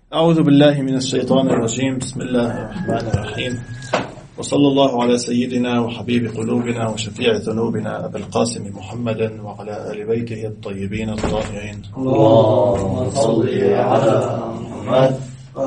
أعوذ بالله من الشيطان الرجيم. بسم الله الرحمن الرحيم، وصلى الله على سيدنا وحبيب قلوبنا وشفيع ذنوبنا أبي القاسم محمد وعلى آل بيته الطيبين الطاهرين. اللهم صل على محمد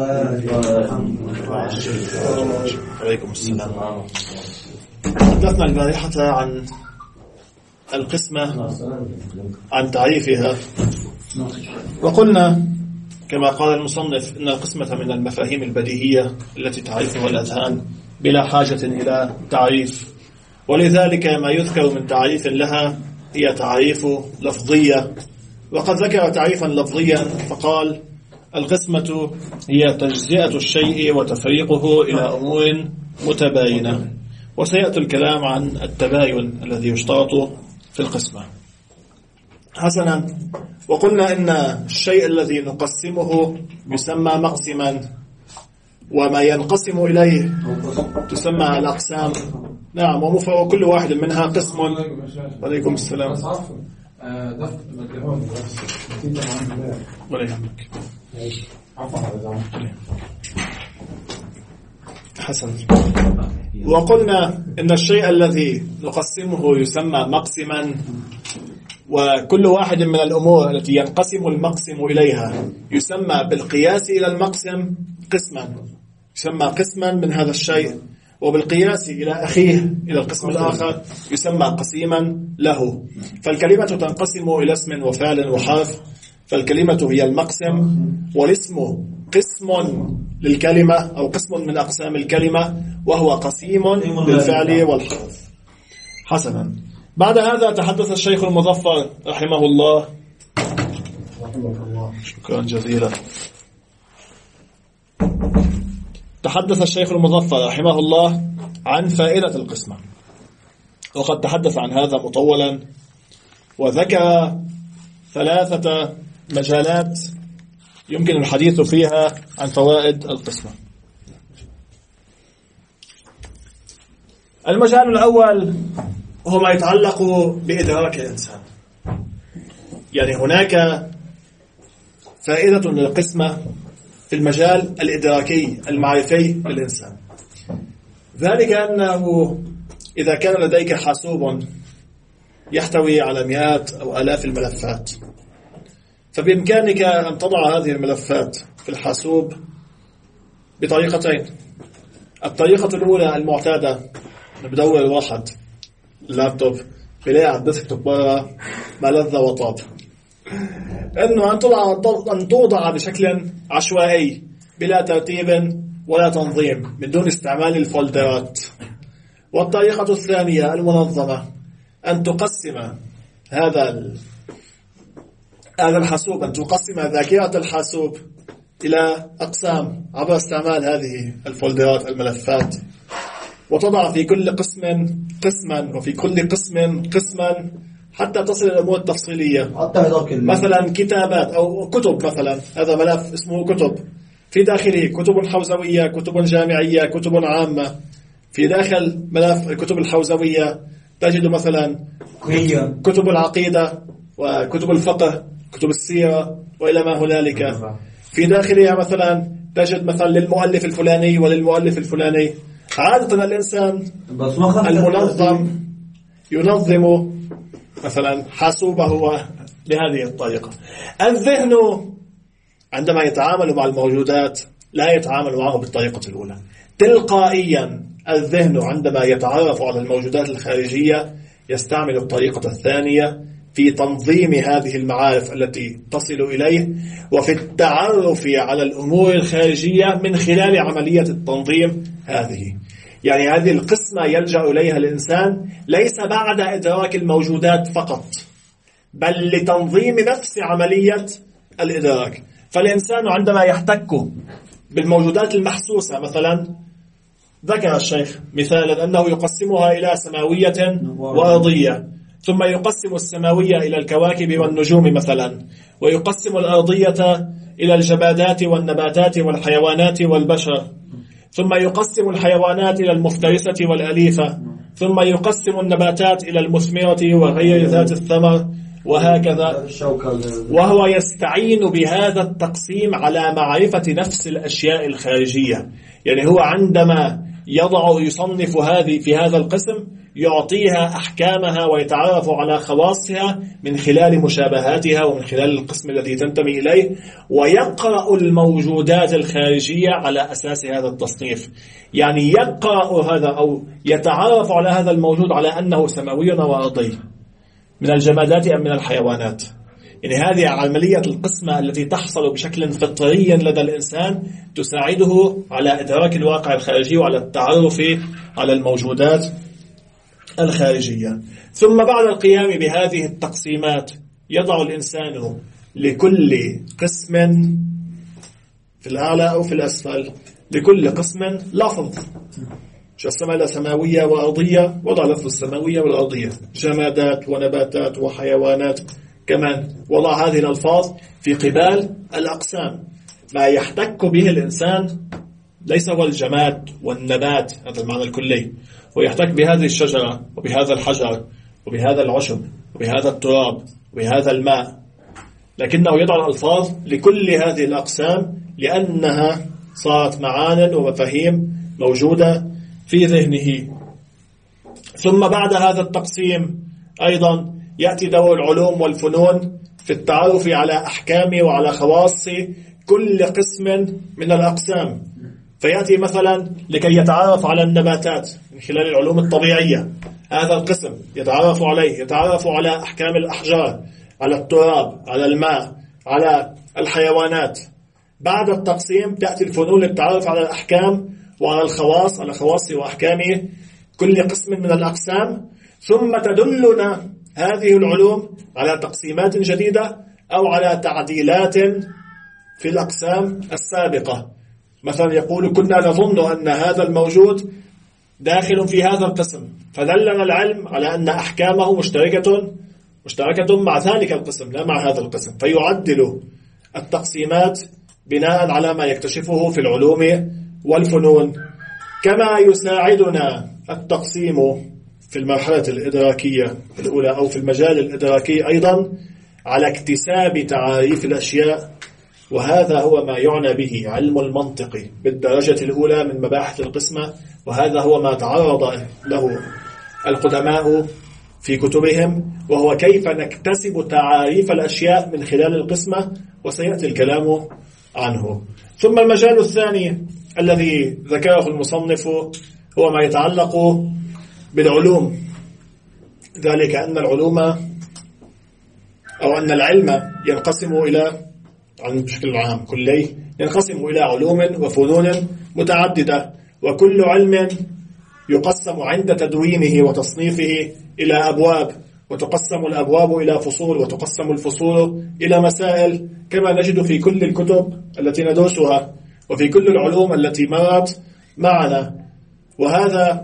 عليكم السلام. تحدثنا البارحة عن القسمة، عن تعريفها، وقلنا كما قال المصنف إن القسمة من المفاهيم البديهية التي تعرفها الأذهان بلا حاجة إلى تعريف، ولذلك ما يذكر من تعريف لها هي تعريف لفظية. وقد ذكر تعريفا لفظيا فقال: القسمة هي تجزئة الشيء وتفريقه إلى أمور متباينة. وسيأتي الكلام عن التباين الذي يشترط في القسمة. حسنا، وقلنا إن الشيء الذي نقسمه يسمى مقسما، وما ينقسم إليه تسمى الأقسام. نعم، وكل واحد منها قسم. عليكم السلام. ولا يهمك. حسن، وقلنا إن الشيء الذي نقسمه يسمى مقسما، وكل واحد من الأمور التي ينقسم المقسم إليها يسمى بالقياس إلى المقسم قسما، يسمى قسما من هذا الشيء، وبالقياس إلى أخيه إلى القسم الآخر يسمى قسيما له. فالكلمة تنقسم إلى اسم وفعل وحرف، فالكلمة هي المقسم، والاسم قسم للكلمة أو قسم من أقسام الكلمة، وهو قسيم للفعل والحرف. حسنا، بعد هذا تحدث الشيخ المظفر رحمه الله، شكرا جزيلا، تحدث الشيخ المظفر رحمه الله عن فائدة القسمة، وقد تحدث عن هذا مطولا، وذكر 3 مجالات يمكن الحديث فيها عن فوائد القسمة. المجال الأول هو ما يتعلق بإدراك الإنسان. يعني هناك فائدة للقسمة في المجال الإدراكي المعرفي للإنسان، ذلك أنه إذا كان لديك حاسوب يحتوي على مئات أو آلاف الملفات، فبإمكانك أن تضع هذه الملفات في الحاسوب بطريقتين. الطريقة الأولى المعتادة، بدور الواحد اللابتوب بلاقي على الديسكتوب برا ما لذ وطاب، إنه أن توضع بشكل عشوائي بلا ترتيب ولا تنظيم من دون استعمال الفولدرات. والطريقة الثانية المنظمة، أن تقسم هذا الحاسوب، أن تقسم ذاكرة الحاسوب إلى أقسام عبر استعمال هذه الفولدرات الملفات، وتضع في كل قسم قسما، وفي كل قسم قسما، حتى تصل إلى الأمور التفصيلية. مثلا كتابات أو كتب، مثلا هذا ملف اسمه كتب، في داخله كتب حوزوية، كتب جامعية، كتب عامة. في داخل ملف الكتب الحوزوية تجد مثلا كتب العقيدة وكتب الفقه، كتب السيرة وإلى ما هنالك. في داخلها مثلا تجد مثلا للمؤلف الفلاني وللمؤلف الفلاني. عادة الإنسان المنظم ينظم مثلا حاسوبه بهذه الطريقة. الذهن عندما يتعامل مع الموجودات لا يتعامل معه بالطريقة الأولى. تلقائيا الذهن عندما يتعرف على الموجودات الخارجية يستعمل الطريقة الثانية في تنظيم هذه المعارف التي تصل إليه، وفي التعرف على الأمور الخارجية من خلال عملية التنظيم هذه. يعني هذه القسمة يلجأ إليها الإنسان ليس بعد إدراك الموجودات فقط، بل لتنظيم نفس عملية الإدراك. فالإنسان عندما يحتك بالموجودات المحسوسة، مثلا ذكر الشيخ مثالا أنه يقسمها إلى سماوية وأرضية، ثم يقسم السماوية إلى الكواكب والنجوم مثلا، ويقسم الأرضية إلى الجمادات والنباتات والحيوانات والبشر، ثم يقسم الحيوانات إلى المفترسة والأليفة، ثم يقسم النباتات إلى المثمرة وغير ذات الثمر، وهكذا. وهو يستعين بهذا التقسيم على معرفة نفس الأشياء الخارجية. يعني هو عندما يصنف هذه في هذا القسم يعطيها أحكامها ويتعرف على خواصها من خلال مشابهاتها ومن خلال القسم الذي تنتمي إليه، ويقرأ الموجودات الخارجية على أساس هذا التصنيف. يعني يقرأ هذا أو يتعرف على هذا الموجود على أنه سماوي وأرضي من الجمادات أم من الحيوانات. يعني هذه عملية القسمة التي تحصل بشكل فطري لدى الإنسان تساعده على إدراك الواقع الخارجي وعلى التعرف على الموجودات الخارجية. ثم بعد القيام بهذه التقسيمات يضع الإنسان لكل قسم في الأعلى أو في الأسفل، لكل قسم لفظ. السماء سماوية وأرضية، وضع لفظ السماوية والأرضية، جمادات ونباتات وحيوانات، كمان وضع هذه الألفاظ في قبال الأقسام. ما يحتك به الإنسان ليس هو الجماد والنبات، هذا المعنى الكلي، ويحتك بهذه الشجرة وبهذا الحجر وبهذا العشب وبهذا التراب وبهذا الماء، لكنه يضع الألفاظ لكل هذه الأقسام لأنها صارت معان ومفاهيم موجودة في ذهنه. ثم بعد هذا التقسيم أيضا يأتي دور العلوم والفنون في التعرف على أحكام وعلى خواص كل قسم من الأقسام. فيأتي مثلا لكي يتعرف على النباتات من خلال العلوم الطبيعية، هذا القسم يتعرف عليه، يتعرف على أحكام الأحجار، على التراب، على الماء، على الحيوانات. بعد التقسيم تأتي الفنون للتعرف على الأحكام وعلى الخواص، على خواص وأحكام كل قسم من الأقسام. ثم تدلنا هذه العلوم على تقسيمات جديدة أو على تعديلات في الأقسام السابقة. مثلا يقول كنا نظن أن هذا الموجود داخل في هذا القسم، فدلنا العلم على أن أحكامه مشتركة مع ذلك القسم لا مع هذا القسم، فيعدل التقسيمات بناء على ما يكتشفه في العلوم والفنون. كما يساعدنا التقسيم في المرحلة الإدراكية الأولى أو في المجال الإدراكي أيضا على اكتساب تعاريف الأشياء، وهذا هو ما يعنى به علم المنطق بالدرجة الأولى من مباحث القسمة، وهذا هو ما تعرض له القدماء في كتبهم، وهو كيف نكتسب تعاريف الأشياء من خلال القسمة، وسيأتي الكلام عنه. ثم المجال الثاني الذي ذكره المصنف هو ما يتعلق بالعلوم، ذلك أن العلوم أو أن العلم ينقسم إلى بشكل عام كلي ينقسم إلى علوم وفنون متعددة، وكل علم يقسم عند تدوينه وتصنيفه إلى أبواب، وتقسم الأبواب إلى فصول، وتقسم الفصول إلى مسائل، كما نجد في كل الكتب التي ندرسها وفي كل العلوم التي مرت معنا. وهذا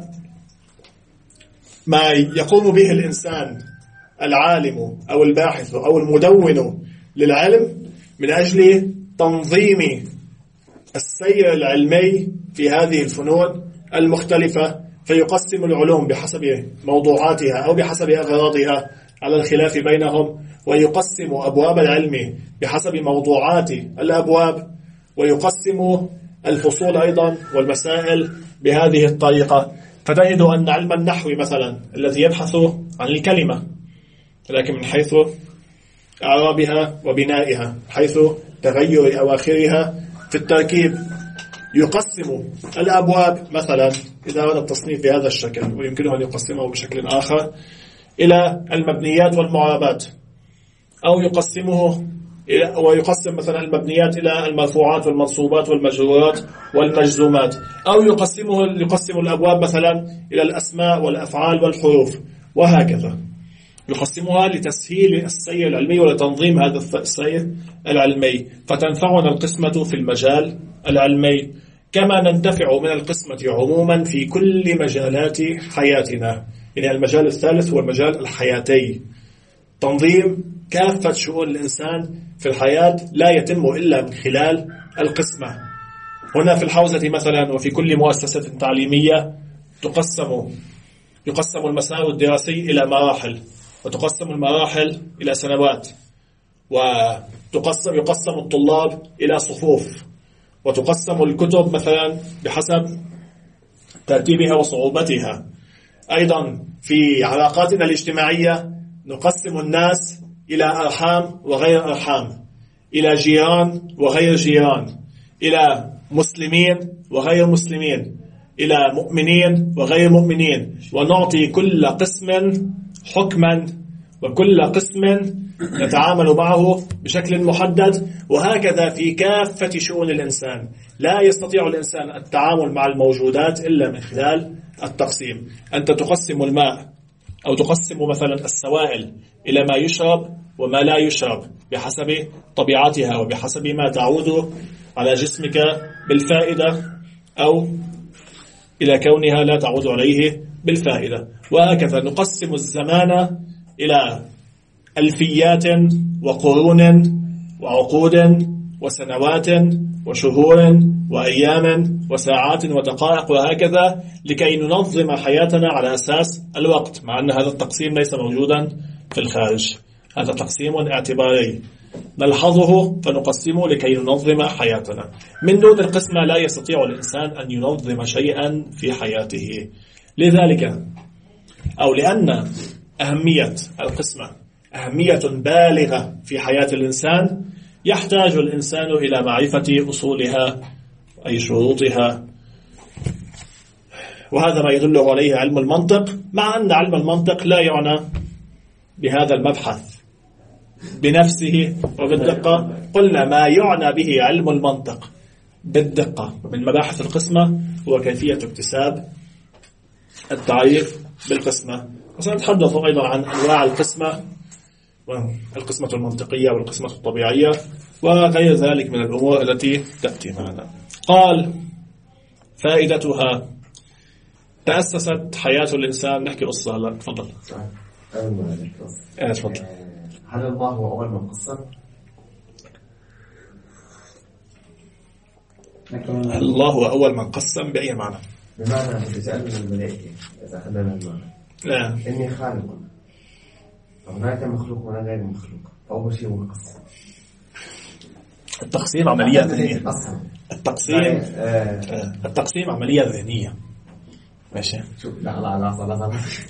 ما يقوم به الإنسان العالم أو الباحث أو المدون للعلم من أجل تنظيم السير العلمي في هذه الفنون المختلفة، فيقسم العلوم بحسب موضوعاتها أو بحسب أغراضها على الخلاف بينهم، ويقسم أبواب العلم بحسب موضوعات الأبواب، ويقسم الفصول أيضا والمسائل بهذه الطريقة. فتجد أن علم النحو مثلا الذي يبحث عن الكلمة لكن من حيث أعرابها وبنائها، حيث تغير أواخرها في التركيب، يقسم الأبواب مثلا إذا أراد التصنيف بهذا الشكل، ويمكنه أن يقسمه بشكل آخر إلى المبنيات والمعربات، أو ويقسم مثلا المبنيات إلى المرفوعات والمنصوبات والمجرورات والمجزومات، أو يقسم الأبواب مثلا إلى الأسماء والأفعال والحروف، وهكذا يقسمها لتسهيل السير العلمي ولتنظيم هذا السير العلمي. فتنفعنا القسمة في المجال العلمي، كما ننتفع من القسمة عموما في كل مجالات حياتنا. يعني المجال الثالث هو المجال الحياتي، تنظيم كافة شؤون الإنسان في الحياة لا يتم إلا من خلال القسمة. هنا في الحوزة مثلا وفي كل مؤسسة تعليمية يقسم المسار الدراسي إلى مراحل، وتقسم المراحل إلى سنوات، ويقسم الطلاب إلى صفوف، وتقسم الكتب مثلا بحسب ترتيبها وصعوبتها. أيضا في علاقاتنا الاجتماعية نقسم الناس إلى أرحام وغير أرحام، إلى جيران وغير جيران، إلى مسلمين وغير مسلمين، إلى مؤمنين وغير مؤمنين، ونعطي كل قسم حكما وكل قسم نتعامل معه بشكل محدد. وهكذا في كافة شؤون الإنسان، لا يستطيع الإنسان التعامل مع الموجودات إلا من خلال التقسيم. أنت تقسم الماء أو تقسم مثلا السوائل إلى ما يشرب وما لا يشرب بحسب طبيعتها وبحسب ما تعود على جسمك بالفائدة أو إلى كونها لا تعود عليه بالفائدة. وهكذا نقسم الزمان إلى ألفيات وقرون وعقود وسنوات وشهور وأيام وساعات ودقائق، وهكذا لكي ننظم حياتنا على أساس الوقت، مع أن هذا التقسيم ليس موجودا في الخارج. هذا تقسيم اعتباري نلحظه فنقسمه لكي ننظم حياتنا. من دون القسمة لا يستطيع الإنسان أن ينظم شيئا في حياته. لذلك أو لأن أهمية القسمة أهمية بالغة في حياة الإنسان، يحتاج الإنسان إلى معرفة أصولها أي شروطها، وهذا ما يدل عليه علم المنطق، مع أن علم المنطق لا يعنى بهذا المبحث بنفسه وبالدقة. قلنا ما يعنى به علم المنطق بالدقة من مباحث القسمة هو كيفية اكتساب التعريف بالقسمة. وسنتحدث أيضا عن أنواع القسمة، والقسمة المنطقية والقسمة الطبيعية وغير ذلك من الأمور التي تأتي معنا. قال فائدتها تأسست حياة الإنسان. نحكي قصة. لا تفضل. تفضل. هل الله هو أول من قسم؟ الله هو أول من قسم بأي معنى؟ بمعنى الرجال من الملائكة إذا أخذنا المعنى. لا. إني خالق، هناك مخلوق ولا غير مخلوق، أول شيء هو القسم. التقسيم عملية ذهنية. التقسيم عملية ذهنية. ماشي. شوف لا.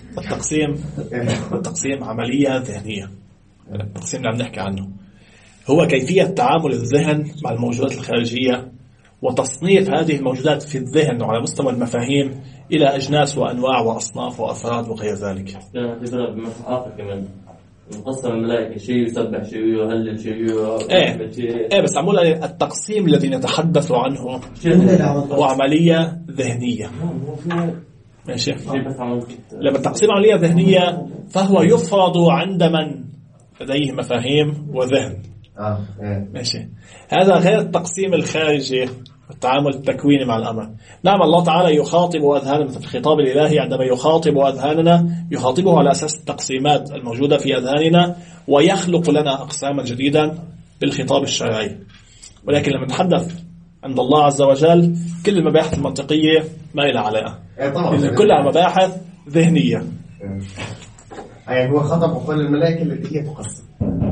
التقسيم عملية ذهنية. التقسيم اللي عم نحكي عنه هو كيفية تعامل الذهن مع الموجودات الخارجية وتصنيف هذه الموجودات في الذهن على مستوى المفاهيم إلى أجناس وأنواع وأصناف وأفراد وغير ذلك. كمان مقسم الملائكة شيء يسبح شيء يهلل شيء بس عمول التقسيم الذي نتحدث عنه هو عملية ذهنية. ماشي. لما التقسيم عملية ذهنية فهو يفرض عند من لديه مفاهيم وذهن. ماشي. هذا غير التقسيم الخارجي التعامل التكويني مع الأمر. نعم الله تعالى يخاطب أذهاننا في الخطاب الإلهي، عندما يخاطب أذهاننا يخاطبه على أساس التقسيمات الموجودة في أذهاننا ويخلق لنا أقساما جديدا بالخطاب الشرعي. ولكن لما نتحدث عند الله عز وجل كل المباحث المنطقية ما إلى علاقة، كلها مباحث ذهنية. يعني هو خطب كل الملائكة التي هي تقسم،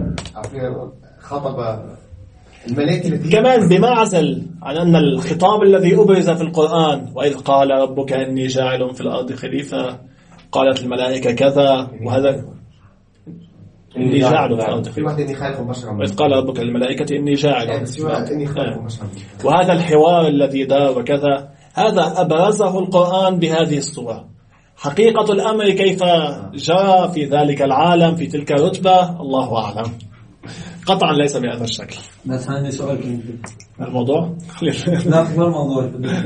خطب الملائكة التي كمان بمعزل عن أن الخطاب الذي أبرز في القرآن وإذ قال ربك إني جاعل في الأرض خليفة قالت الملائكة كذا، وهذا إني جاعل في الأرض خليفة، وإذ قال ربك للملائكة إني جاعل، وهذا الحوار الذي دار وكذا هذا أبرزه القرآن بهذه الصورة. حقيقة الأمر كيف جرى في ذلك العالم في تلك الرتبة الله أعلم، قطعا ليس بهذا الشكل. بس عندي سؤال الموضوع لا في الموضوع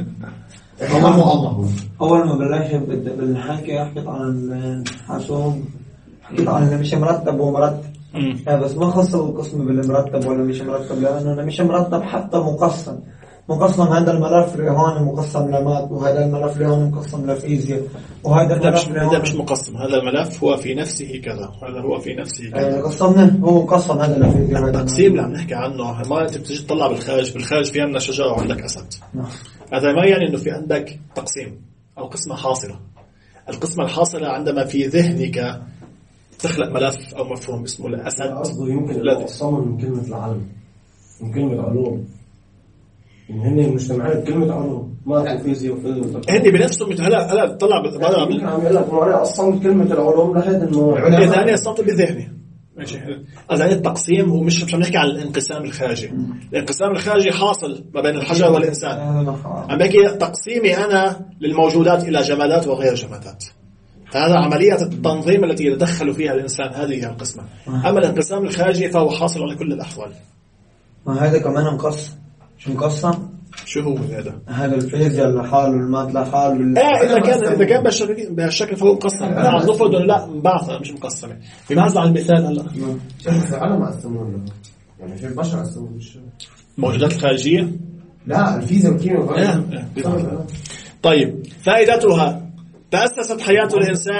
أول ما بلش بالحكي حكيت عن الحاسوب، حكيت عن اللي مش مرتب ومرتب، بس ما خصوا القسم بالمرتب ولا مش مرتب، لأنه مش مرتب حتى مقسم هذا الملف لهون مقسم لمات، وهذا الملف لهون مقسم لفيزياء، وهذا الملف هذا مش مقسم، هذا الملف هو في نفسه كذا، هذا هو في نفسه كذا. قسمنا هو مقسم هذا لفيزياء. التقسيم اللي عم نحكي عنه ما انت بتجي تطلع بالخارج في عندنا شجرة وعندك أسد. هذا ما يعني انه في عندك تقسيم او قسمة حاصلة. القسمة الحاصلة عندما في ذهنك تخلق ملف أو مفهوم اسمه الأسد. قصده يمكن أصلا من كلمة العلم، من كلمة علوم، إن هن المجتمعات كلمة علوم ما فيزياء وفيزياء. هني بنفسهم هلا طلع ممكن عم يقول لك معنى أصلا كلمة العلوم لهذا النوع. إذا أنا استنطق بذهني ماشي. أذا التقسيم هو مش عم نحكي عن الانقسام الخارجي. الانقسام الخارجي حاصل ما بين الحجر والإنسان. عم بحكي تقسيمي أنا للموجودات إلى جمادات وغير جمادات. هذا عملية التنظيم التي يتدخل فيها الإنسان، هذه هي القسمة. أما الانقسام الخارجي فهو حاصل على كل الأحوال. ما هذا كمان مقسم. شو مقسم؟ شو هو هذا؟ هذا الفيزياء لحاله والمات لحاله. إذا كان بهالشكل فهو مقسم. أنا عم نفرض إنه لا مبعثة مش مقسمة. بمعنى على المثال هلا. في العالم قسموه يعني في البشر قسموه مش الموجودات الخارجية؟ لا الفيزياء والكيمياء. طيب فائدتها تأسست حياة الإنسان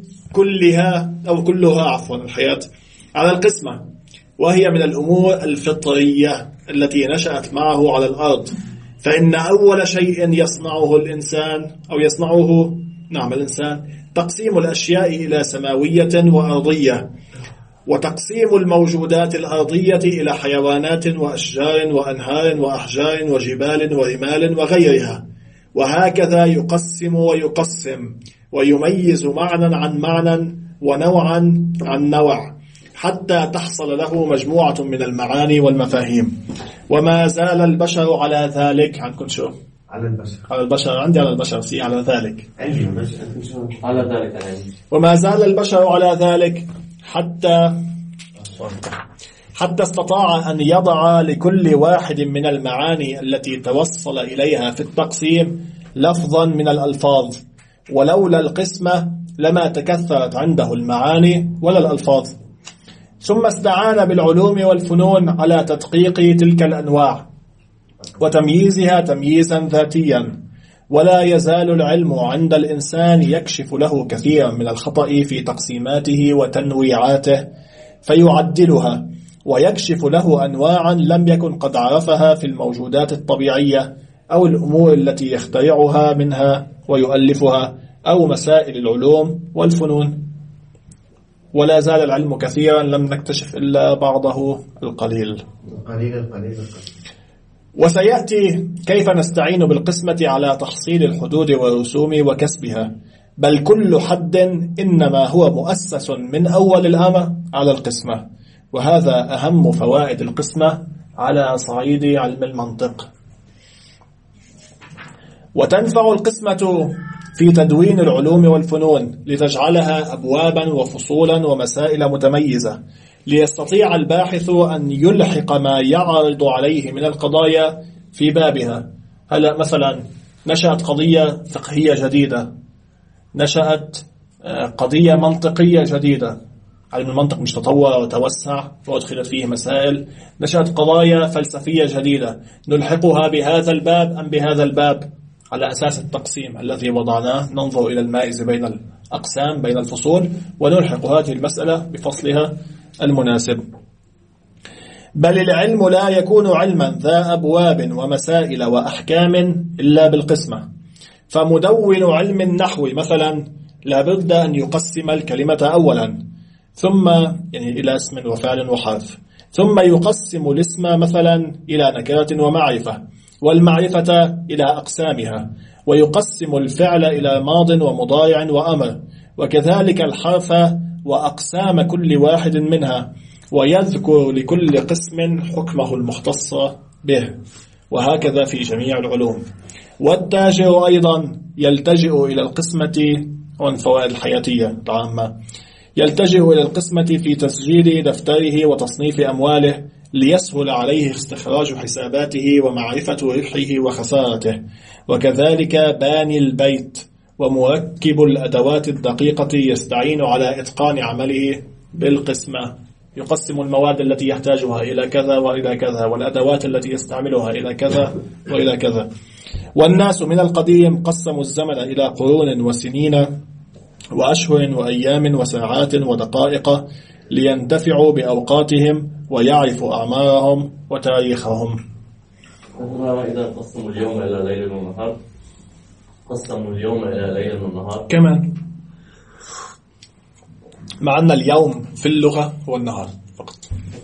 كلها الحياة على القسمة، وهي من الأمور الفطرية التي نشأت معه على الأرض. فإن أول شيء يصنعه الإنسان الإنسان تقسيم الأشياء إلى سماوية وأرضية، وتقسيم الموجودات الأرضية إلى حيوانات وأشجار وأنهار وأحجار وجبال ورمال وغيرها، وهكذا يقسم ويقسم ويميز معنى عن معنى ونوعا عن نوع حتى تحصل له مجموعة من المعاني والمفاهيم. وما زال البشر على ذلك. عندكم شو؟ على البشر عندي على البشر على ذلك على ذلك وما زال البشر على ذلك حتى استطاع أن يضع لكل واحد من المعاني التي توصل إليها في التقسيم لفظا من الألفاظ، ولولا القسمة لما تكثرت عنده المعاني ولا الألفاظ. ثم استعان بالعلوم والفنون على تدقيق تلك الأنواع وتمييزها تمييزا ذاتيا. ولا يزال العلم عند الإنسان يكشف له كثيرا من الخطأ في تقسيماته وتنويعاته فيعدلها، ويكشف له أنواعا لم يكن قد عرفها في الموجودات الطبيعية أو الأمور التي يخترعها منها ويؤلفها أو مسائل العلوم والفنون. ولا زال العلم كثيرا لم نكتشف إلا بعضه القليل. وسيأتي كيف نستعين بالقسمة على تحصيل الحدود والرسوم وكسبها، بل كل حد إنما هو مؤسس من أول الأمر على القسمة، وهذا أهم فوائد القسمة على صعيد علم المنطق. وتنفع القسمة في تدوين العلوم والفنون لتجعلها أبوابا وفصولا ومسائل متميزة، ليستطيع الباحث أن يلحق ما يعرض عليه من القضايا في بابها. هلا مثلا نشأت قضية فقهية جديدة، نشأت قضية منطقية جديدة، علم المنطق مش تطور وتوسع وادخلت فيه مسائل. نشأت قضايا فلسفية جديدة، نلحقها بهذا الباب أم بهذا الباب على أساس التقسيم الذي وضعناه. ننظر إلى المائز بين الأقسام بين الفصول ونلحق هذه المسألة بفصلها المناسب. بل العلم لا يكون علما ذا أبواب ومسائل وأحكام إلا بالقسمة. فمدون علم النحو مثلا لابد أن يقسم الكلمة أولا، ثم إلى اسم وفعل وحرف، ثم يقسم الاسم مثلا إلى نكرة ومعرفة، والمعرفة إلى أقسامها، ويقسم الفعل إلى ماض ومضارع وأمر، وكذلك الحرف وأقسام كل واحد منها، ويذكر لكل قسم حكمه المختص به، وهكذا في جميع العلوم. والتاجر أيضا يلتجئ إلى القسمة والفوائد الحياتية العامة، يلتجئ إلى القسمة في تسجيل دفتره وتصنيف أمواله ليسهل عليه استخراج حساباته ومعرفة ربحه وخسارته، وكذلك باني البيت ومركب الأدوات الدقيقة يستعين على إتقان عمله بالقسمة، يقسم المواد التي يحتاجها إلى كذا وإلى كذا، والأدوات التي يستعملها إلى كذا وإلى كذا. والناس من القديم قسموا الزمن إلى قرون وسنين وأشهر وأيام وساعات ودقائق لينتفعوا بأوقاتهم ويعرفوا أعمارهم وتاريخهم. إذا قسموا اليوم إلى ليل ونهار، قسموا اليوم إلى ليل ونهار كمان. مع أن اليوم في اللغة هو النهار فقط.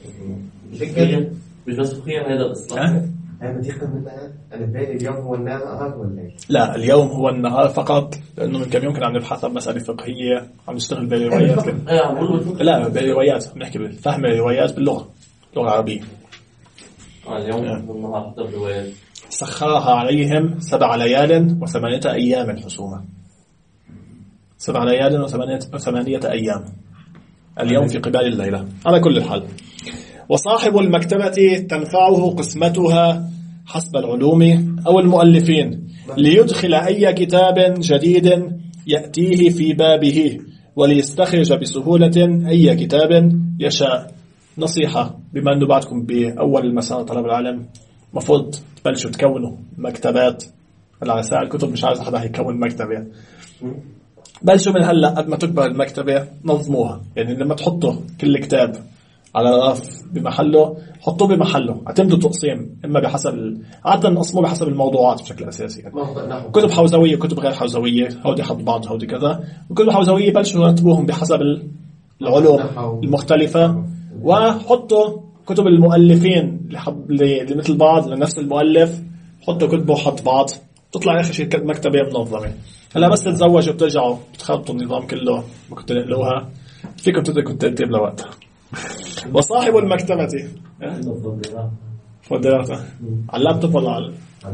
مش بس فقهيا هذا الإصلاح. أنا بدي أفهم منها أنا بالي اليوم هو النهار ولا إيش؟ لا، اليوم هو النهار فقط، لأنه من كم يوم كنا عم نبحث عن مسألة فقهية، عم نشتغل بالروايات لا بالروايات، بنحكي بفهم الروايات باللغة، اللغة العربية. اليوم والنهار حتى بالروايات. سخرها عليهم 7 ليال و8 أيام حسوما. 7 ليال و8 أيام. اليوم في قبال الليلة. على كل الحال، وصاحب المكتبة تنفعه قسمتها حسب العلوم أو المؤلفين ليدخل أي كتاب جديد يأتيه في بابه وليستخرج بسهولة أي كتاب يشاء. نصيحة، بما أنه بعدكم بأول المسار طلب العلم، مفروض تبلشوا تكونوا مكتبات. على ساعة الكتب مش عايز حدا يكون مكتبة، بلشوا من هلأ قبل ما تكبر المكتبة نظموها. يعني لما تحطوا كل كتاب على رف بمحله، حطوه بمحله، اعتمدوا تقسيم إما بحسب عادة نقسموه بحسب الموضوعات بشكل أساسي. كتب حوزوية وكتب غير حوزوية، هودي حط بعض هودي كذا، وكتب حوزوية بلشوا يرتبوهم بحسب العلوم المختلفة، وحطوا كتب المؤلفين اللي مثل بعض لنفس المؤلف، حطوا كتبه وحط بعض، تطلع آخر شيء مكتبة منظمة. هلا بس تتزوجوا وبترجعوا بتخبطوا النظام كله، ما كنت نقلوها فيكم تدركوا الترتيب لوقتها. وصاحب المكتبة فضيلته على اللابتوب ولا على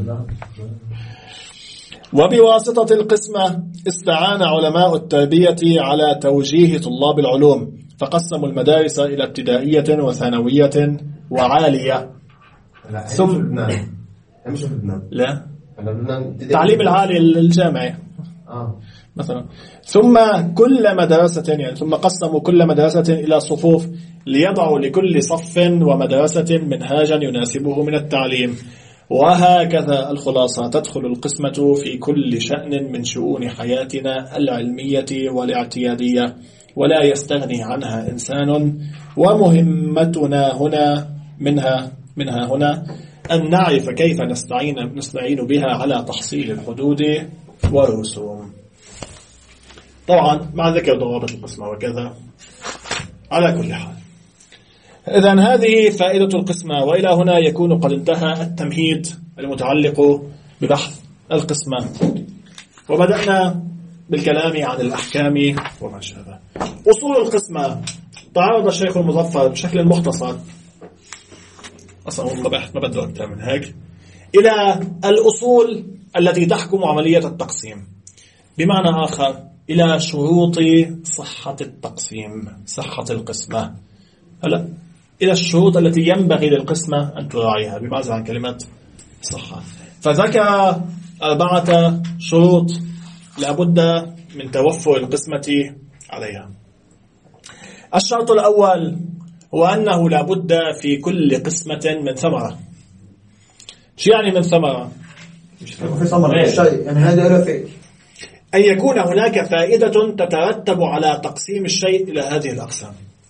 وبواسطة القسمة استعان علماء التربية على توجيه طلاب العلوم، فقسموا المدارس إلى ابتدائية وثانوية وعالية. ثم مش في لبنان، لا التعليم العالي الجامعي مثلا. ثم كل مدرسة، يعني ثم قسموا كل مدرسة إلى صفوف ليضعوا لكل صف ومدرسة منهاجا يناسبه من التعليم. وهكذا الخلاصة، تدخل القسمة في كل شأن من شؤون حياتنا العلمية والاعتيادية، ولا يستغني عنها إنسان. ومهمتنا هنا منها هنا أن نعرف كيف نستعين بها على تحصيل الحدود والرسوم. طبعا مع ذكر ضوابط القسمة وكذا. على كل حال، إذن هذه فائدة القسمة، وإلى هنا يكون قد انتهى التمهيد المتعلق ببحث القسمة، وبدأنا بالكلام عن الأحكام وما شابه. أصول القسمة تعرض الشيخ المظفر بشكل مختصر، أصلا والله بحث ما بده أكثر من هيك، إلى الأصول التي تحكم عملية التقسيم، بمعنى آخر إلى شروط صحة التقسيم، صحة القسمة. هلا إلى الشروط التي ينبغي للقسمة أن تراعيها، بماذا عن كلمة صحة. فذكر 4 شروط لابد من توفر القسمة عليها. الشرط الأول هو أنه لابد في كل قسمة من ثمرة. شو يعني من ثمرة؟ في ثمرة الشيء، يعني هذا له فائدة، أن يكون هناك فائدة تترتب على تقسيم الشيء إلى هذه الأقسام.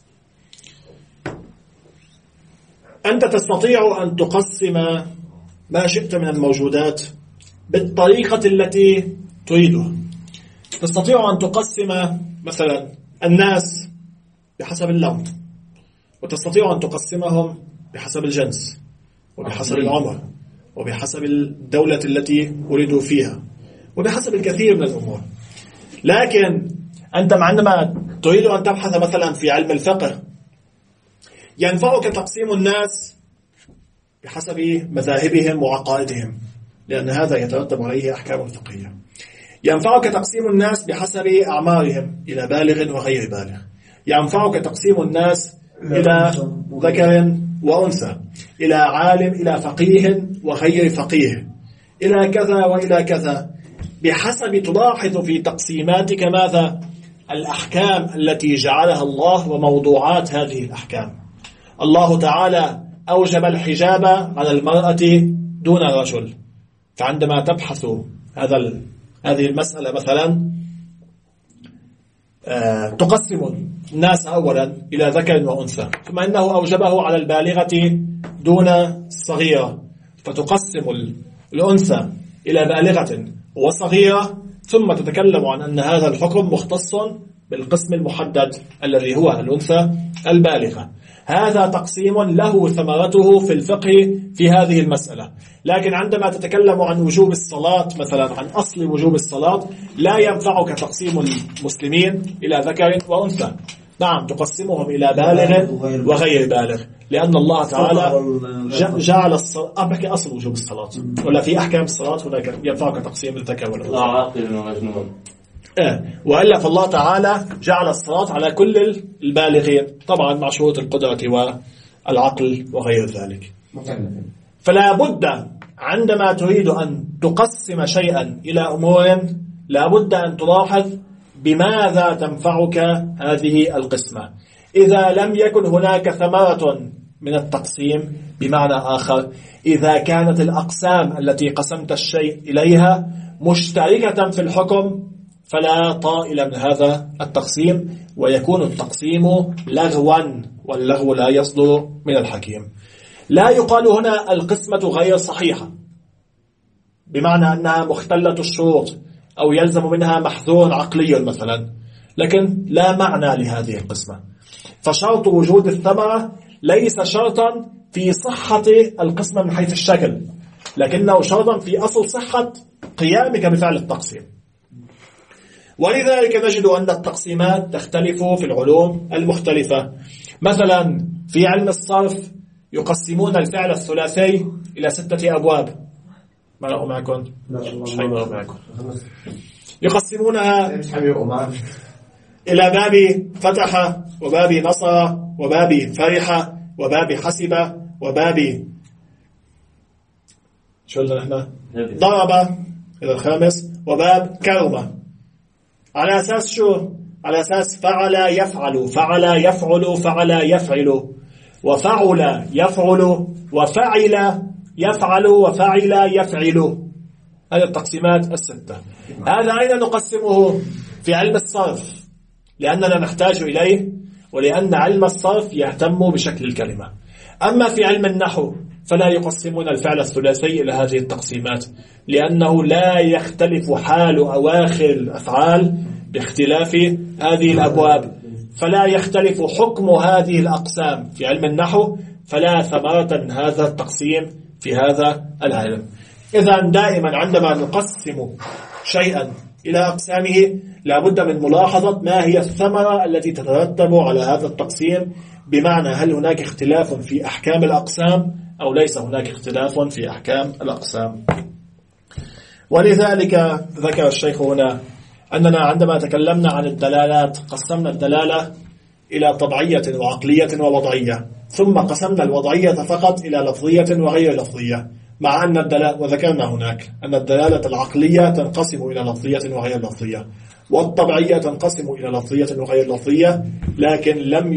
أنت تستطيع أن تقسم ما شئت من الموجودات بالطريقة التي تريدها. تستطيع أن تقسم مثلا الناس بحسب اللون، وتستطيع أن تقسمهم بحسب الجنس وبحسب العمر وبحسب الدولة التي ولدوا فيها وبحسب الكثير من الأمور. لكن أنت عندما تريد أن تبحث مثلا في علم الفقه، ينفعك تقسيم الناس بحسب مذاهبهم وعقائدهم، لأن هذا يترتب عليه أحكام فقهية. ينفعك تقسيم الناس بحسب أعمارهم إلى بالغ وغير بالغ. ينفعك تقسيم الناس إلى ذكر وأنثى، إلى عالم إلى فقيه وغير فقيه، إلى كذا وإلى كذا، بحسب تلاحظ في تقسيماتك ماذا؟ الأحكام التي جعلها الله وموضوعات هذه الأحكام. الله تعالى أوجب الحجاب على المرأة دون الرجل، فعندما تبحث هذه المسألة مثلا تقسم الناس أولا إلى ذكر وأنثى، ثم إنه أوجبه على البالغة دون الصغيرة، فتقسم الأنثى إلى بالغة وصغيرة، ثم تتكلم عن أن هذا الحكم مختص بالقسم المحدد الذي هو الأنثى البالغة. هذا تقسيم له ثمرته في الفقه في هذه المسألة. لكن عندما تتكلم عن وجوب الصلاة مثلا، عن أصل وجوب الصلاة، لا ينفعك تقسيم المسلمين إلى ذكر وأنثى. نعم، تقسمهم إلى بالغ وغير بالغ، لأن الله تعالى جعل الصلاة بحكي أصل وجوب الصلاة، ولا في أحكام الصلاة هناك ينفعك تقسيم الذكر والأنثى. عاقل ومجنون. وإلا فالله تعالى جعل الصلاة على كل البالغين، طبعا مع شروط القدرة والعقل وغير ذلك. فلا بد عندما تريد أن تقسم شيئا إلى أمور لا بد أن تلاحظ بماذا تنفعك هذه القسمة. إذا لم يكن هناك ثمرة من التقسيم، بمعنى آخر إذا كانت الأقسام التي قسمت الشيء إليها مشتركة في الحكم، فلا طائل من هذا التقسيم، ويكون التقسيم لغوا، واللغو لا يصدر من الحكيم. لا يقال هنا القسمة غير صحيحة بمعنى أنها مختلة الشروط أو يلزم منها محذور عقلي مثلا، لكن لا معنى لهذه القسمة. فشرط وجود الثمرة ليس شرطا في صحة القسمة من حيث الشكل، لكنه شرطا في أصل صحة قيامك بفعل التقسيم. ولذلك نجد أن التقسيمات تختلف في العلوم المختلفة. مثلا في علم الصرف يقسمون الفعل الثلاثي إلى 6 أبواب. ما رأوا معكم؟ يقسمونها إلى باب فتح، وباب نصر، وباب فرح، وباب حسب، وباب شو قلنا نحن؟ ضرب إلى الخامس، وباب كرمة. على أساس شو؟ على أساس فعل يفعل، فعل يفعل، فعل يفعل، وفعل يفعل، وفعل يفعل، وفعل يفعل. هذه التقسيمات 6. هذا أين نقسمه؟ في علم الصرف، لأننا نحتاج إليه، ولأن علم الصرف يهتم بشكل الكلمة. أما في علم النحو فلا يقسمون الفعل الثلاثي إلى هذه التقسيمات، لأنه لا يختلف حال أواخر الأفعال باختلاف هذه الأبواب، فلا يختلف حكم هذه الأقسام في علم النحو، فلا ثمرة من هذا التقسيم في هذا العلم. إذن دائما عندما نقسم شيئا إلى أقسامه لابد من ملاحظة ما هي الثمرة التي تترتب على هذا التقسيم، بمعنى هل هناك اختلاف في أحكام الأقسام أو ليس هناك اختلاف في أحكام الأقسام. ولذلك ذكر الشيخ هنا أننا عندما تكلمنا عن الدلالات قسمنا الدلالة إلى طبيعية وعقلية ووضعية، ثم قسمنا الوضعية فقط إلى لفظية وغير لفظية، مع أن الدلالة، وذكرنا هناك أن الدلالة العقلية تنقسم إلى لفظية وغير لفظية، والطبيعية تنقسم إلى لفظية وغير لفظية، لكن لم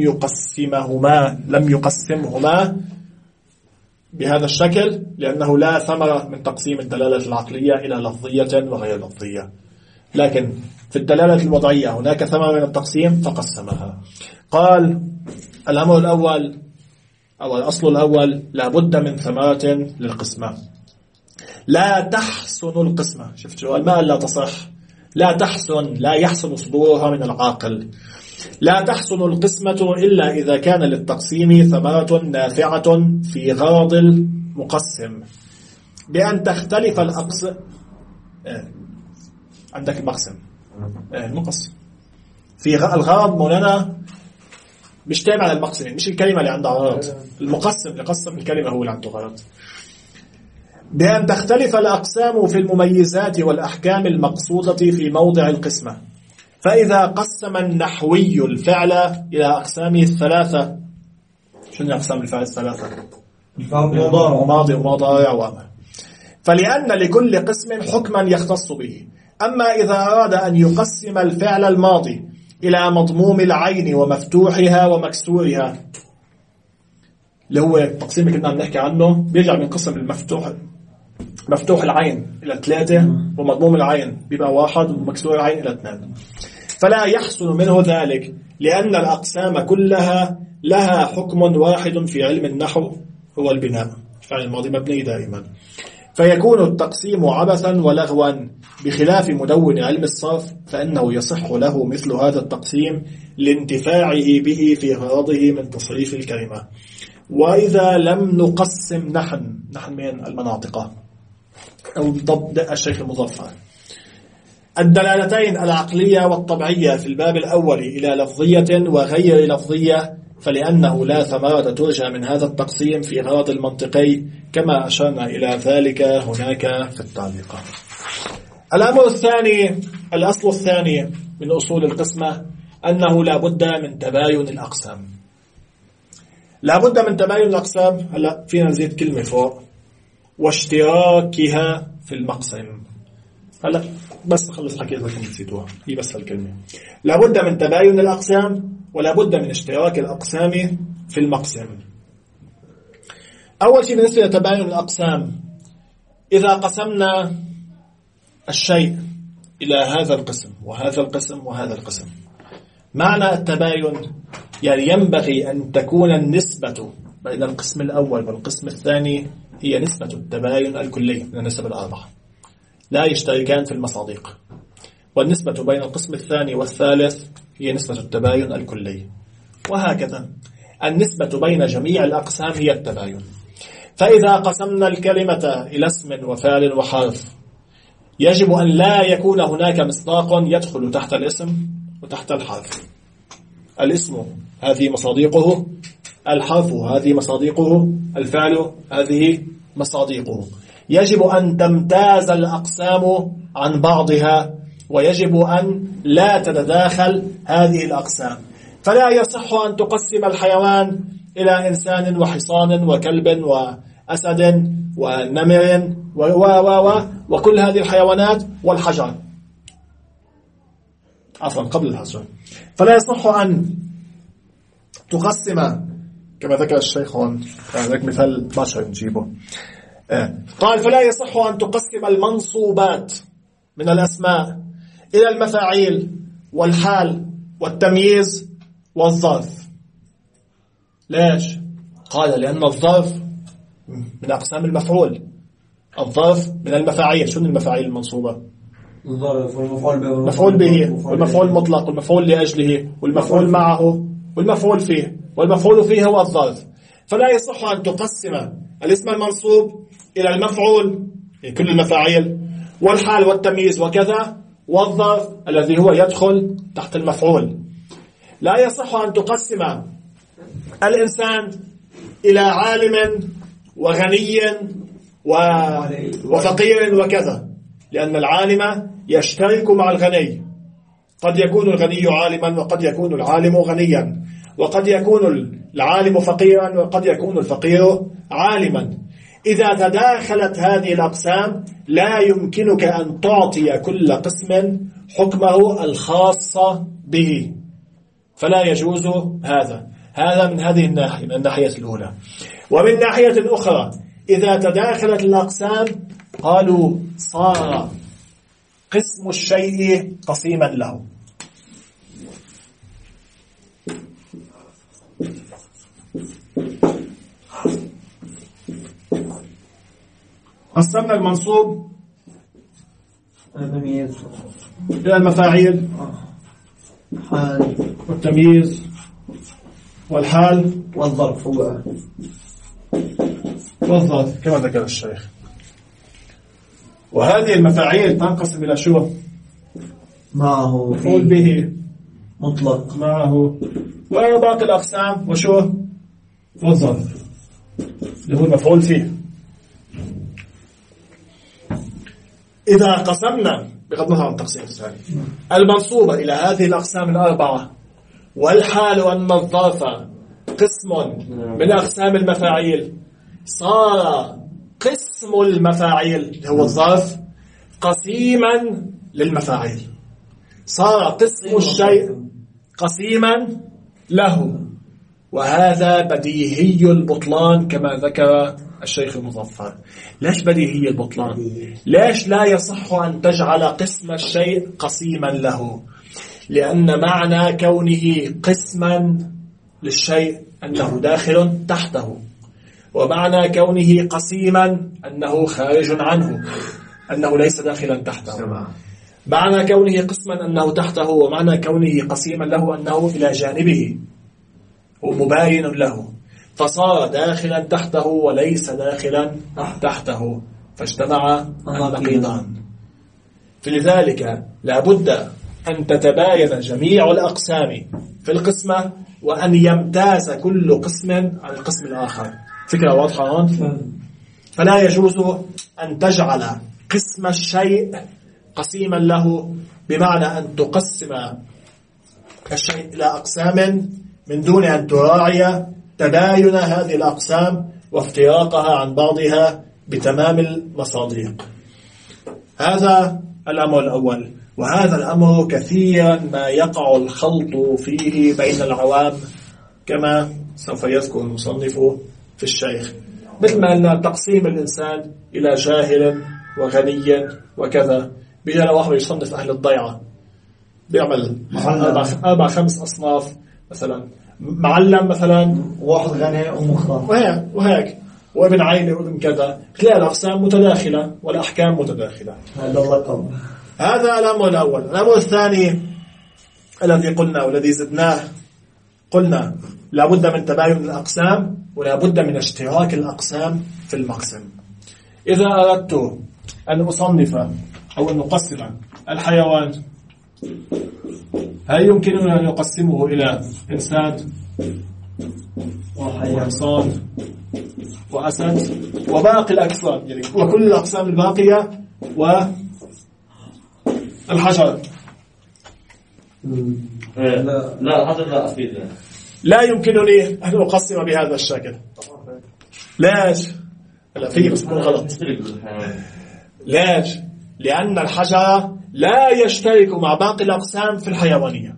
يقسمهما بهذا الشكل، لأنه لا ثمرة من تقسيم الدلالة العقلية إلى لفظية وغير لفظية. لكن في الدلالة الوضعية هناك ثمرة من التقسيم فقسمها. قال الأمر الأول أو الأصل الأول لا بد من ثمرة للقسمة. لا تحسن القسمة، شفت شو الماء لا تصح، لا تحسن، لا يحسن صدورها من العاقل. لا تحسن القسمة إلا إذا كان للتقسيم ثمرة نافعة في غرض المقسم، بأن تختلف الأقسام. عندك المقسم المقسم في الغرض مولانا مش تابع على المقسم، مش الكلمة اللي عندها غرض، المقسم اللي قسم الكلمة هو اللي عنده غرض. بأن تختلف الأقسام في المميزات والأحكام المقصودة في موضع القسمة. فإذا قسم النحوي الفعل إلى أقسامه 3، شنو أقسام الفعل 3؟ ماضي ومضارع وأمر. فلأن لكل قسم حكما يختص به. أما إذا أراد أن يقسم الفعل الماضي إلى مضموم العين ومفتوحها ومكسورها، اللي هو التقسيم اللي كنا بنحكي عنه، بيرجع من قسم مفتوح العين إلى 3، ومضموم العين بيبقى 1، ومكسور العين إلى 2. فلا يحسن منه ذلك، لأن الأقسام كلها لها حكم واحد في علم النحو هو البناء، فعل الماضي مبني دائما. فيكون التقسيم عبثا ولغوا، بخلاف مدون علم الصرف فإنه يصح له مثل هذا التقسيم لانتفاعه به في غرضه من تصريف الكلمة. وإذا لم نقسم نحن من المناطق أو بالضبط الشيخ المظفر الدلالتين العقلية والطبيعية في الباب الأول إلى لفظية وغير لفظية، فلأنه لا ثمرة ترجى من هذا التقسيم في غرض المنطقي، كما أشرنا إلى ذلك هناك في التعليق. الأمر الثاني، الأصل الثاني من أصول القسمة أنه لا بد من تباين الأقسام. لا بد من تباين الأقسام. هلا فينا نزيد كلمة فوق، واشتراكها في المقسم. هلا بس خلص حكيت لكم نسيتوها، هي بس هالكلمة. لا بد من تباين الأقسام ولا بد من اشتراك الأقسام في المقسم. أول شيء بالنسبة لتباين الأقسام، إذا قسمنا الشيء إلى هذا القسم وهذا القسم وهذا القسم، معنى التباين يعني ينبغي أن تكون النسبة بين القسم الأول والقسم الثاني هي نسبة التباين الكلي من النسب الأربعة، لا يشتركان في المصادق. والنسبة بين القسم الثاني والثالث هي نسبة التباين الكلي، وهكذا النسبة بين جميع الأقسام هي التباين. فإذا قسمنا الكلمة إلى اسم وفعل وحرف، يجب أن لا يكون هناك مصداق يدخل تحت الاسم وتحت الحرف. الاسم هذه مصادقه، الحرف هذه مصادقه، الفعل هذه مصادقه. يجب أن تمتاز الأقسام عن بعضها، ويجب أن لا تتداخل هذه الأقسام. فلا يصح أن تقسم الحيوان إلى إنسان وحصان وكلب وأسد ونمر وكل هذه الحيوانات والحجر، عفوا قبل الحجر. فلا يصح أن تقسم كما ذكر الشيخ هون، هذاك مثال باشا نجيبه. قال فلا يصح أن تقسم المنصوبات من الأسماء إلى المفاعيل والحال والتمييز والظرف. ليش؟ قال لأن الظرف من أقسام المفعول، الظرف من المفاعيل. شنو المفاعيل المنصوبة؟ الظرف والمفعول مفعول به والمفعول المطلق والمفعول لأجله والمفعول معه والمفعول فيه، والمفعول فيه هو الظرف. فلا يصح أن تقسم الاسم المنصوب إلى المفعول كل المفاعيل والحال والتمييز وكذا، والظرف الذي هو يدخل تحت المفعول. لا يصح أن تقسم الإنسان إلى عالم وغني وفقير وكذا، لأن العالم يشترك مع الغني. قد يكون الغني عالما وقد يكون العالم غنيا، وقد يكون العالم فقيرا وقد يكون الفقير عالما. إذا تداخلت هذه الأقسام لا يمكنك أن تعطي كل قسم حكمه الخاص به، فلا يجوز هذا من هذه الناحية، من الناحية الأولى. ومن ناحية أخرى إذا تداخلت الأقسام قالوا صار قسم الشيء قسيما له. قسمنا المنصوب إلى المفاعيل والتمييز والحال والظرف والظرف كما ذكر الشيخ. وهذه المفاعيل تنقسم إلى شو؟ معه مفعول به مطلق معه، وباقي الأقسام وشو؟ والظرف اللي هو المفعول فيه. إذا قسمنا بغض النظر عن التقسيم الثاني المنصوبة إلى هذه الأقسام الأربعة، والحال وأن الظرف قسم من أقسام المفاعيل، صار قسم المفاعيل هو الظرف قسيما للمفاعيل، صار قسم الشيء قسيما له. وهذا بديهي البطلان كما ذكر الشيخ المظفر. ليش بديهي البطلان؟ ليش لا يصح أن تجعل قسم الشيء قسيما له؟ لأن معنى كونه قسما للشيء أنه داخل تحته، ومعنى كونه قسيما أنه خارج عنه، أنه ليس داخلا تحته. معنى كونه قسما أنه تحته، ومعنى كونه قسيما له أنه إلى جانبه ومباين له، فصار داخلا تحته وليس داخلا تحته، فاجتمع النقيضان. فلذلك لابد أن تتباين جميع الأقسام في القسمة، وأن يمتاز كل قسم عن القسم الآخر. فكرة واضحة هون؟ فلا يجوز أن تجعل قسم الشيء قسيما له، بمعنى أن تقسم الشيء إلى أقسام من دون أن تراعي تباين هذه الأقسام وافتراقها عن بعضها بتمام المصادق. هذا الأمر الأول. وهذا الأمر كثيرا ما يقع الخلط فيه بين العوام، كما سوف يذكر المصنف في الشيخ، مثل ما أن تقسيم الإنسان إلى جاهل وغني وكذا. بيجي واحد يصنف أهل الضيعة، بيعمل 4-5 أصناف، مثلا معلم مثلا، واحد غني ومختار وهيك، وابن عيلة وابن كذا. تلاقي الأقسام متداخلة والأحكام متداخلة. هذا اللقب. هذا الأمر الأول. الأمر الثاني الذي قلنا والذي زدناه، قلنا لابد من تباين الأقسام ولابد من اشتراك الأقسام في المقسم. إذا أردت أن أصنف أو أن نقسم الحيوان، هل يمكننا أن نقسمه إلى إنسان وحصان وأسد وباقي الأقسام، يعني وكل الأقسام الباقية والحجر؟ لا الحجر لا أفيد. لا يمكنني أن أقسم بهذا الشكل. ليش؟ لا فيه بس مو غلط. ليش؟ لأن الحجر لا يشترك مع باقي الأقسام في الحيوانية.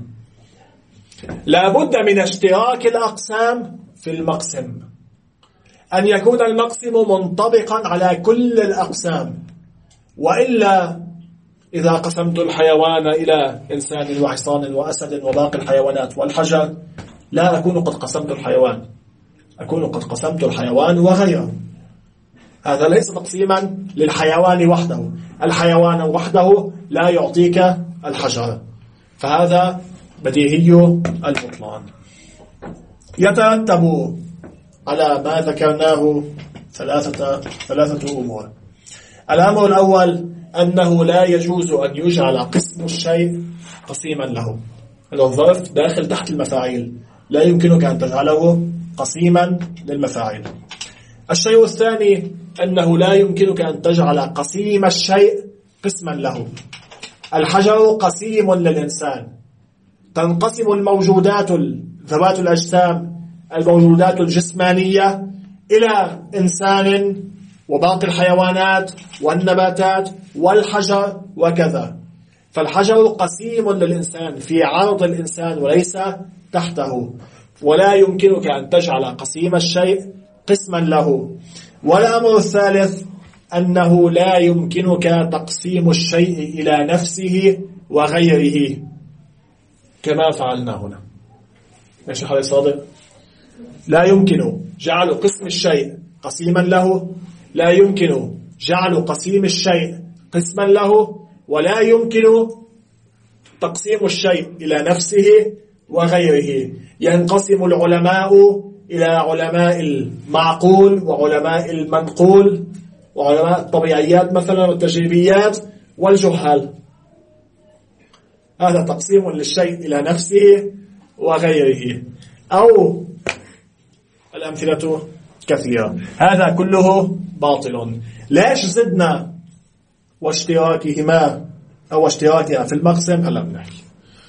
لا بد من اشتراك الأقسام في المقسم، أن يكون المقسم منطبقا على كل الأقسام، وإلا إذا قسمت الحيوان إلى إنسان وحصان وأسد وباقي الحيوانات والحجر، لا أكون قد قسمت الحيوان، أكون قد قسمت الحيوان وغيره. هذا ليس تقسيما للحيوان وحده، الحيوان وحده لا يعطيك الحجر، فهذا بديهي البطلان. يترتب على ما ذكرناه ثلاثة أمور. الأمر الأول أنه لا يجوز أن يجعل قسم الشيء قسيما له. الظرف داخل تحت المفاعيل، لا يمكنك أن تجعله قسيما للمفاعيل. الشيء الثاني أنه لا يمكنك أن تجعل قسيم الشيء قسما له. الحجر قسيم للإنسان، تنقسم الموجودات ذوات الأجسام، الموجودات الجسمانية، إلى إنسان وباقي الحيوانات والنباتات والحجر وكذا. فالحجر قسيم للإنسان في عرض الإنسان وليس تحته، ولا يمكنك أن تجعل قسيم الشيء قسما له. والأمر الثالث أنه لا يمكنك تقسيم الشيء إلى نفسه وغيره كما فعلنا هنا. يا شيخ علي صادق، لا يمكن جعل قسم الشيء قسيما له، لا يمكن جعل قسيم الشيء قسما له، ولا يمكن تقسيم الشيء إلى نفسه وغيره. ينقسم العلماء إلى علماء المعقول وعلماء المنقول وعلماء الطبيعيات مثلا والتجريبيات والجهال. هذا تقسيم للشيء إلى نفسه وغيره، أو الأمثلة كثيرة. هذا كله باطل. ليش زدنا واشتراكهما أو اشتراكها في المقسم؟ هلا بنحكي.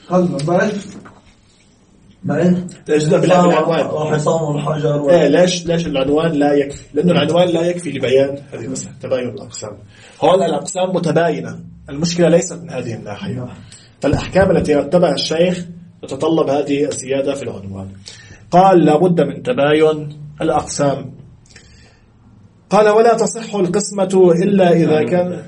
تجد بالعنوان وحصان والحجر ليش العنوان لا يكفي؟ لأنه العنوان لا يكفي لبيان هذه المسألة، تباين الأقسام. هون الأقسام متباينة، المشكلة ليست من هذه الناحية. فالأحكام التي رتبها الشيخ تتطلب هذه الزيادة في العنوان. قال لابد من تباين الأقسام. قال ولا تصح القسمة إلا إذا كان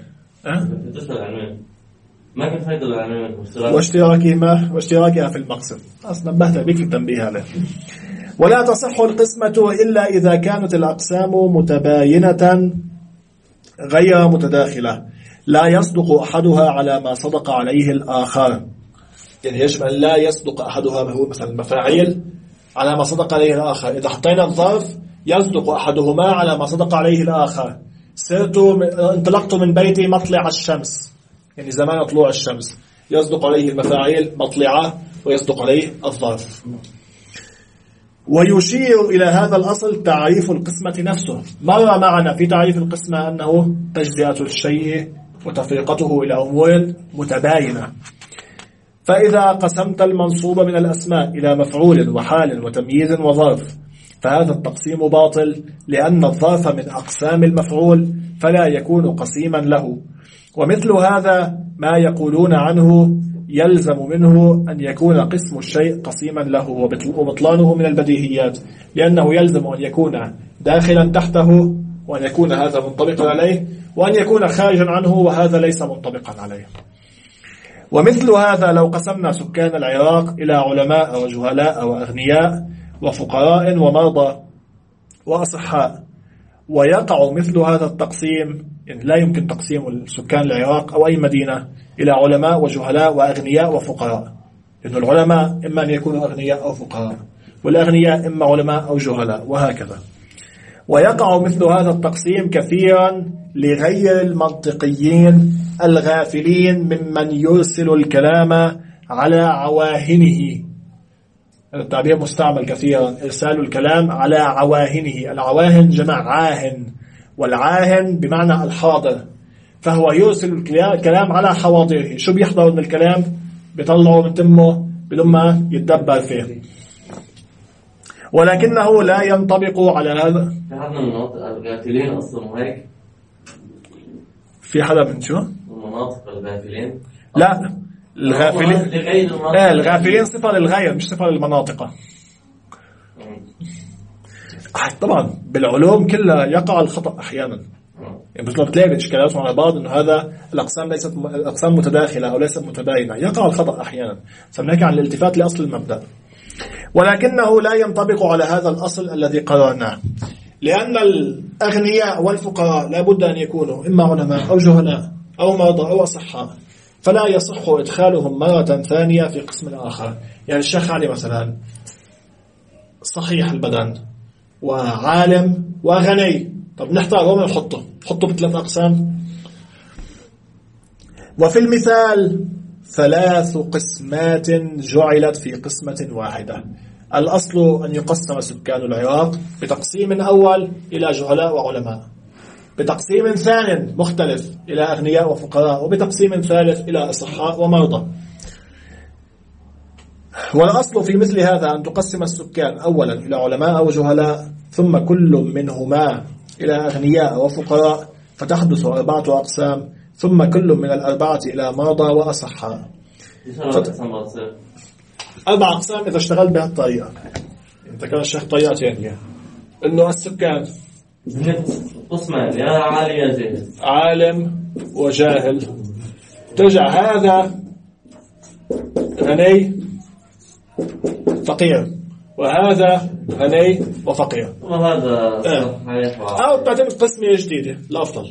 ما كان فايدة العنوان واشتراكها في المقسم. أصلا نبهت بك في التنبيه هذا. ولا تصح القسمة إلا إذا كانت الأقسام متباينة غير متداخلة لا يصدق أحدها على ما صدق عليه الآخر. يعني يجب أن لا يصدق أحدها، هو مثلا المفاعيل، على ما صدق عليه الآخر. إذا حطينا الظرف يصدق أحدهما على ما صدق عليه الآخر. انطلقت من بيتي مطلع الشمس، يعني زمان طلوع الشمس، يصدق عليه المفاعيل مطلعة ويصدق عليه الظرف. ويشير إلى هذا الأصل تعريف القسمة نفسه. مر معنا في تعريف القسمة أنه تجزئة الشيء وتفرقته إلى أمور متباينة. فإذا قسمت المنصوب من الأسماء إلى مفعول وحال وتمييز وظرف فهذا التقسيم باطل، لأن الظرف من أقسام المفعول فلا يكون قسيما له. ومثل هذا ما يقولون عنه يلزم منه أن يكون قسم الشيء قسيما له، وبطلانه من البديهيات، لأنه يلزم أن يكون داخلا تحته، وأن يكون هذا منطبقا عليه، وأن يكون خارجا عنه وهذا ليس منطبقا عليه. ومثل هذا لو قسمنا سكان العراق إلى علماء وجهلاء وأغنياء وفقراء ومرضى وأصحاء، ويقع مثل هذا التقسيم، يعني لا يمكن تقسيم سكان العراق أو أي مدينة إلى علماء وجهلاء وأغنياء وفقراء، لأن العلماء إما أن يكونوا أغنياء أو فقراء، والأغنياء إما علماء أو جهلاء، وهكذا. ويقع مثل هذا التقسيم كثيرا لغير المنطقيين الغافلين ممن يرسل الكلام على عواهنه. هذا التعبير مستعمل كثيرا، إرسال الكلام على عواهنه. العواهن جمع عاهن، والعاهن بمعنى الحاضر، فهو يرسل الكلام على حواضره. شو بيحضر من الكلام؟ بيطلعه من تمه بلما يتدبر فيه، ولكنه لا ينطبق على هذا. في حدا من الغافلين أصلا هيك؟ في حدا من شو؟ المناطق الغافلين؟ لا، الغافلين صفة للغير مش صفة للمناطق. طبعا بالعلوم كلها يقع الخطأ أحيانا، يعني مثل ما بتلاقي إشكالات على بعض إنه هذا الأقسام ليست أقسام متداخلة أو ليست متباينة، يقع الخطأ أحيانا. فبنحكي عن الالتفات لأصل المبدأ، ولكنه لا ينطبق على هذا الأصل الذي قررناه، لأن الأغنياء والفقراء لا بد أن يكونوا إما علماء أو جهلاء أو مرضى أو أصحاء، فلا يصح إدخالهم مرة ثانية في قسم آخر. يعني الشيخ علي مثلا صحيح البدن وعالم وغني، طب نحتاج وين نحطه بثلاث أقسام. وفي المثال 3 قسمات جعلت في قسمة واحدة. الأصل أن يقسم سكان العراق بتقسيم أول إلى جهلاء وعلماء، بتقسيم ثاني مختلف إلى أغنياء وفقراء، وبتقسيم ثالث إلى أصحاء ومرضى. والأصل في مثل هذا أن تقسم السكان أولا إلى علماء وجهلاء، ثم كل منهما إلى أغنياء وفقراء، فتحدث 4 أقسام، ثم كل من 4 إلى مرضى وأصحاء. 4 أقسام إذا اشتغل بها الطريقة. إذا كان الشيخ طريقتين، إنه السكان قسمان، يا عالي يا جاهل، عالم وجاهل، ترجع هذا غني فقير، وهذا غني وفقير، وهذا صحيح أو بعدين قسمة جديدة الأفضل.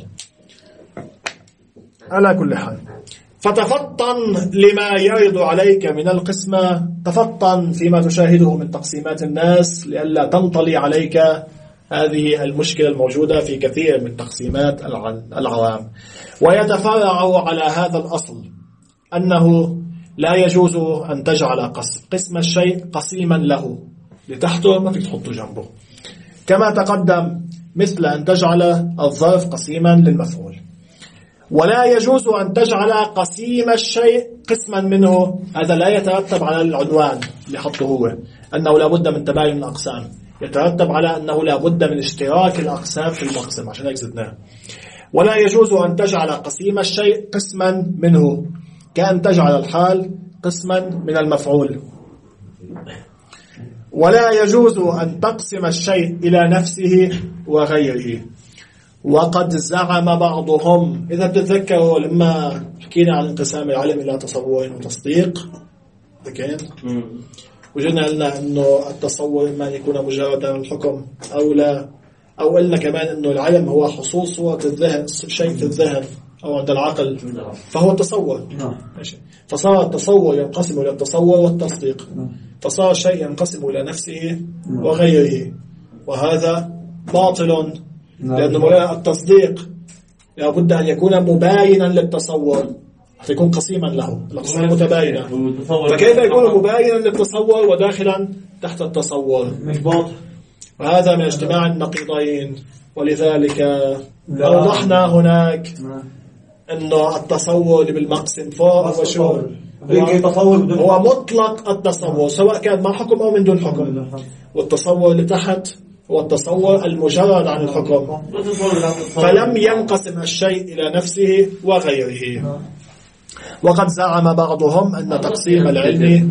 على كل حال، فتفطن لما يرد عليك من القسمة، تفطن فيما تشاهده من تقسيمات الناس لئلا تنطلي عليك هذه المشكلة الموجودة في كثير من تقسيمات العوام. ويتفرع على هذا الأصل أنه لا يجوز أن تجعل قسم الشيء قسيما له، لتحته ما فيك تحطه جنبه، كما تقدم، مثل أن تجعل الظرف قسيما للمفعول. ولا يجوز أن تجعل قسيم الشيء قسما منه، هذا لا يترتب على العنوان اللي حطه هو أنه لا بد من تباين الأقسام، يترتب على أنه لا بد من اشتراك الأقسام في المقسم، عشان هيك زدناه. ولا يجوز أن تجعل قسيم الشيء قسما منه، كأن تجعل الحال قسما من المفعول. ولا يجوز أن تقسم الشيء إلى نفسه وغيره. وقد زعم بعضهم، إذا بتتذكروا لما حكينا عن انقسام العلم إلى تصور وتصديق، وجدنا قلنا إنه التصور إما أن يكون مجرد عن الحكم أو لا، أو قلنا كمان إنه العلم هو حصول صورة الذهن، شيء في الذهن أو عند العقل فهو التصور. فصار التصور ينقسم إلى التصور والتصديق، فصار الشيء ينقسم إلى نفسه وغيره، وهذا باطل، لأن التصديق لابد أن يكون مباينا للتصور حتى يكون قسيما له، الأقسام متباينة، فكيف يكون مباينا للتصور وداخلا تحت التصور؟ مش باطل. وهذا من اجتماع النقيضين. ولذلك أوضحنا هناك أنه التصور اللي بالمقسم فوق هو شو؟ هو مطلق التصور سواء كان مع حكم أو من دون حكم، والتصور اللي تحت هو التصور المجرد عن الحكم، فلم ينقسم الشيء إلى نفسه وغيره. وقد زعم بعضهم أن تقسيم العلم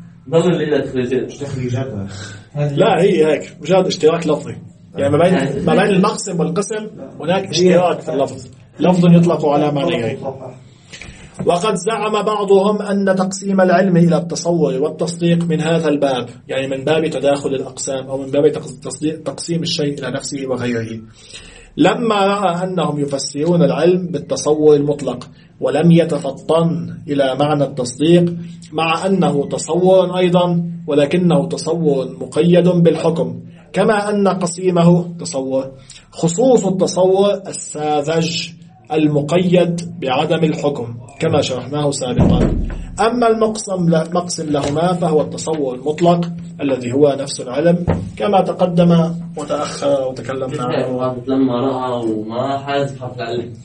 لا هي هيك مجرد اشتراك لفظي، يعني ما بين المقسم والقسم هناك اشتراك في اللفظ، لفظ يطلق على معنيين. وقد زعم بعضهم أن تقسيم العلم إلى التصور والتصديق من هذا الباب، يعني من باب تداخل الأقسام أو من باب تقسيم الشيء إلى نفسه وغيره، لما رأى أنهم يفسرون العلم بالتصور المطلق ولم يتفطن إلى معنى التصديق، مع أنه تصور أيضا ولكنه تصور مقيد بالحكم، كما أن قسيمه تصور خصوص التصور الساذج المقيد بعدم الحكم كما شرحناه سابقا. أما المقسم لهما فهو التصور المطلق الذي هو نفس العلم كما تقدم وتأخر وتكلمنا عنه. لما رأى وما حاز حرف العلم،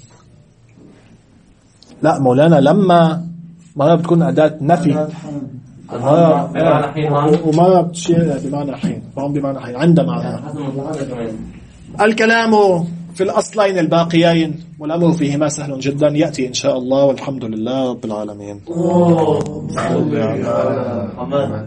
لا مولانا لما مرة بتكون أداة نفي ومرة بتشير بمعنى حين، فهم بمعنى حين عندما الكلام في الأصلين الباقيين والأمر فيهما سهل جدا يأتي إن شاء الله، والحمد لله رب العالمين.